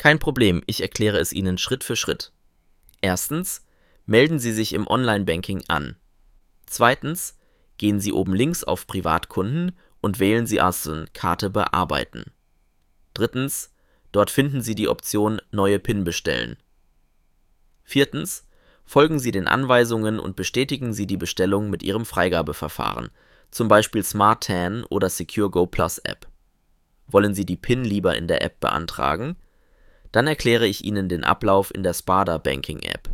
Kein Problem, ich erkläre es Ihnen Schritt für Schritt. Erstens, melden Sie sich im Online-Banking an. Zweitens, gehen Sie oben links auf Privatkunden und wählen Sie aus Karte bearbeiten. Drittens, dort finden Sie die Option Neue PIN bestellen. Viertens, folgen Sie den Anweisungen und bestätigen Sie die Bestellung mit Ihrem Freigabeverfahren, zum Beispiel SmartTAN oder Secure Go Plus App. Wollen Sie die PIN lieber in der App beantragen? Dann erkläre ich Ihnen den Ablauf in der Sparda Banking App.